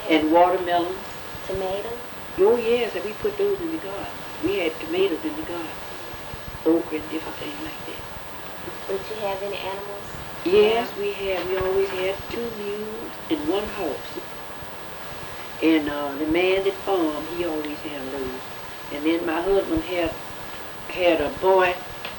And watermelons. Tomatoes? Oh yes, and we put those in the garden. We had tomatoes in the garden. Okra and different things like that. Did you have any animals? Yes, we had. We always had 2 mules and 1 horse. And the man that farmed, he always had those. And then my husband had a boy,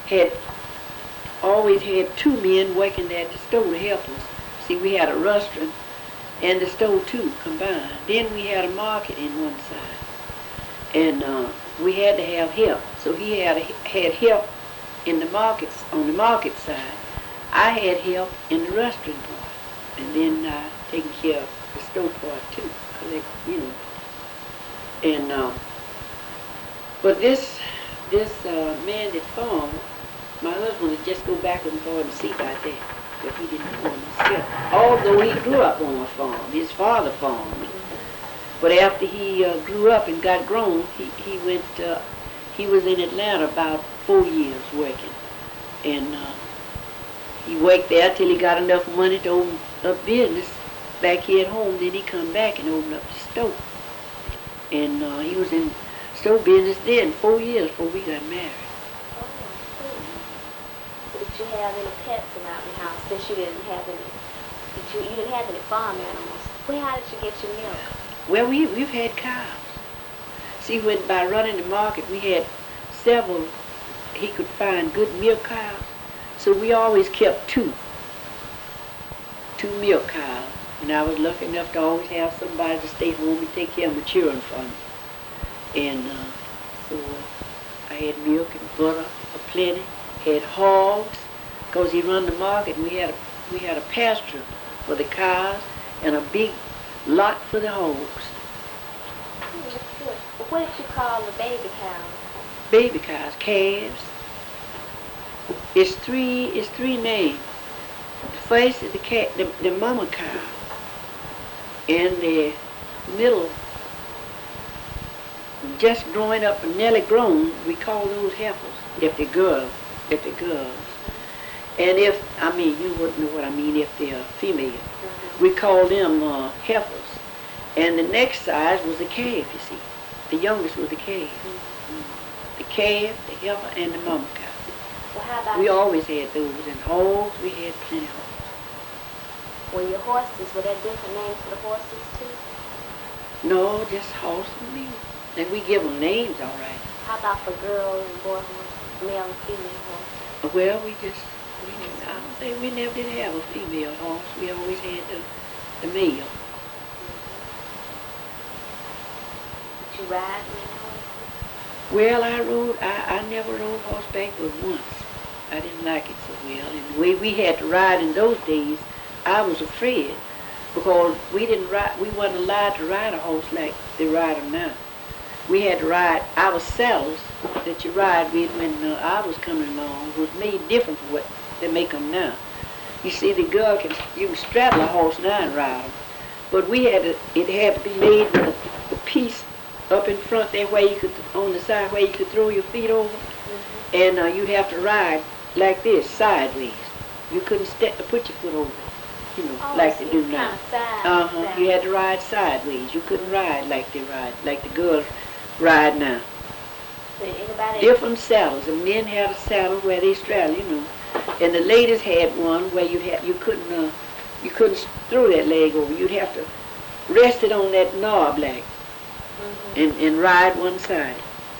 always had 2 men working at the store to help us. See, we had a restaurant and the store too combined. Then we had a market in one side. And we had to have help. So he had help in the markets, on the market side. I had help in the restaurant part. And then taking care of the store part too. Collect, you know. And but this man that farmed, my husband would just go back and forth and see about that. But he didn't farm himself. Although he grew up on a farm. His father farmed. But after he grew up and got grown, he was in Atlanta about 4 years working. And he worked there till he got enough money to open up business back here at home. Then he come back and opened up the store. And he was in store business then 4 years before we got married. Did you have any pets around the house since you didn't have any? You didn't have any farm animals? Well, how did you get your milk? Well, we've had cows. See, by running the market, we had several. He could find good milk cows, so we always kept 2 milk cows. And I was lucky enough to always have somebody to stay home and take care of my children for me. And so I had milk and butter aplenty. Had hogs, because he run the market, and we had a pasture for the cows and a big lot for the hogs. That's good. What did you call the baby cows? Baby cows, calves. It's three names. The first is the mama cow, and the middle, just growing up and nearly grown, we call those heifers. If they're girls. And you wouldn't know what I mean if they're female. We call them heifers. And the next size was the calf, you see. The youngest was the calf. The calf, the heifer, and the mama cow. Well, how about we always had those. And hogs, we had plenty of hogs. Well, your horses, were there different names for the horses too? No, just horse and mule. And we give them names, all right. How about for girl and boy horses? Male and female horse? Well, I don't think we never did have a female horse. We always had the male. Did you ride many horses? Well, I never rode horseback but once. I didn't like it so well. And the way we had to ride in those days, I was afraid because we wasn't allowed to ride a horse like they ride them now. We had to ride our saddles that you ride with when I was coming along was made different from what they make them now. You see, you can straddle a horse now and ride them, but it had to be made with a piece up in front there where you could, on the side where you could throw your feet over, and you'd have to ride like this, sideways. You couldn't put your foot over it, like they do now. You had to ride sideways. You couldn't ride like they ride, like the girls ride now. Different saddles. The men had a saddle where they straddle, and the ladies had one where you couldn't throw that leg over. You'd have to rest it on that knob like, and ride one side.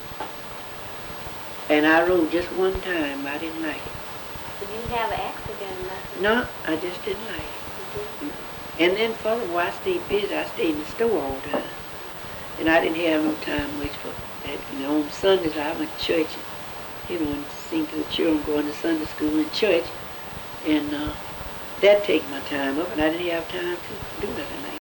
And I rode just one time. I didn't like it. Did you have an accident or nothing? No, I just didn't like it. And then for a while I stayed busy. I stayed in the store all the time. And I didn't have no time much for that. On Sundays I went to church, and sing to the children, going to Sunday school and church. And that take my time up, and I didn't have time to do nothing like that.